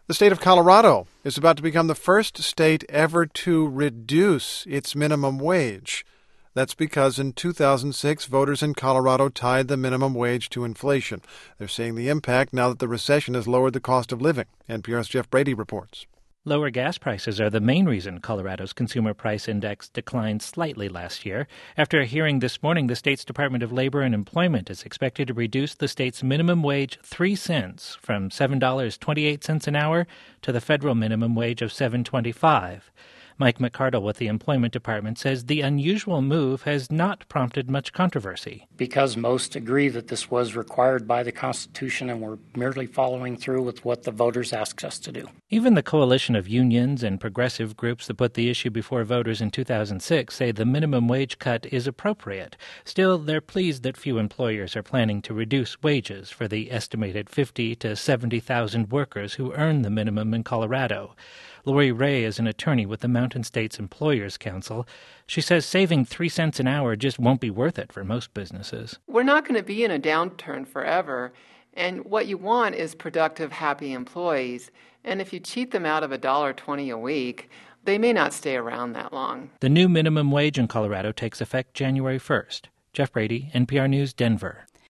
The state of Colorado is about to become the first state ever to reduce its minimum wage. That's because in 2006, voters in Colorado tied the minimum wage to inflation. They're seeing the impact now that the recession has lowered the cost of living. NPR's Jeff Brady reports. Lower gas prices are the main reason Colorado's Consumer Price Index declined slightly last year. After a hearing this morning, the state's Department of Labor and Employment is expected to reduce the state's minimum wage 3 cents from $7.28 an hour to the federal minimum wage of $7.25. Mike McCardle with the Employment Department says the unusual move has not prompted much controversy. Because most agree that this was required by the Constitution and we're merely following through with what the voters asked us to do. Even the coalition of unions and progressive groups that put the issue before voters in 2006 say the minimum wage cut is appropriate. Still, they're pleased that few employers are planning to reduce wages for the estimated 50,000 to 70,000 workers who earn the minimum in Colorado. Lori Ray is an attorney with the Mountain States Employers Council. She says saving 3 cents an hour just won't be worth it for most businesses. We're not going to be in a downturn forever, and what you want is productive, happy employees. And if you cheat them out of $1.20 a week, they may not stay around that long. The new minimum wage in Colorado takes effect January 1st. Jeff Brady, NPR News, Denver.